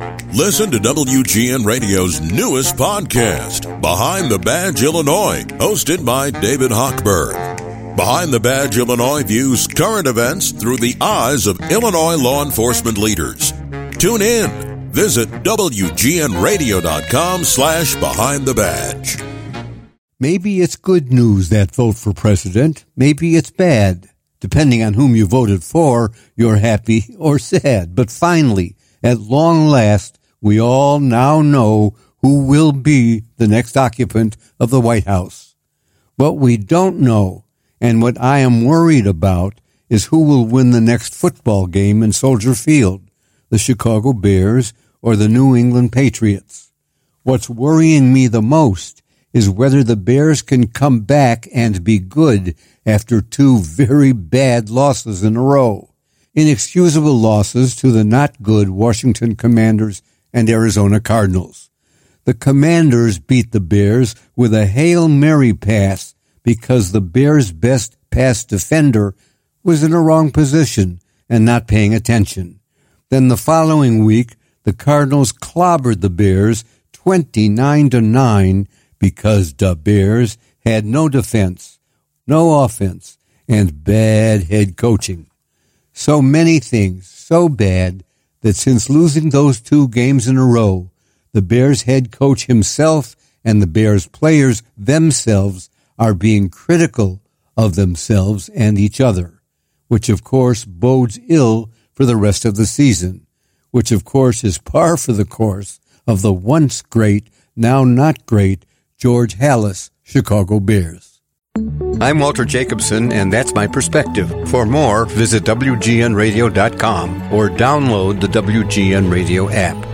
Listen to WGN Radio's newest podcast, Behind the Badge Illinois, hosted by David Hochberg. Behind the Badge Illinois views current events through the eyes of Illinois law enforcement leaders. Tune in. Visit WGNRadio.com/Behind the Badge. Maybe it's good news, that vote for president. Maybe it's bad. Depending on whom you voted for, you're happy or sad. But finally, at long last, we all now know who will be the next occupant of the White House. What we don't know, and what I am worried about, is who will win the next football game in Soldier Field, the Chicago Bears or the New England Patriots. What's worrying me the most is whether the Bears can come back and be good after two very bad losses in a row. Inexcusable losses to the not good Washington Commanders and Arizona Cardinals. The Commanders beat the Bears with a Hail Mary pass because the Bears' best pass defender was in a wrong position and not paying attention. Then the following week, the Cardinals clobbered the Bears 29-9 because the Bears had no defense, no offense, and bad head coaching. So many things, so bad, that since losing those two games in a row, the Bears head coach himself and the Bears players themselves are being critical of themselves and each other, which of course bodes ill for the rest of the season, which of course is par for the course of the once great, now not great, George Halas Chicago Bears. I'm Walter Jacobson, and that's my perspective. For more, visit WGNRadio.com or download the WGN Radio app.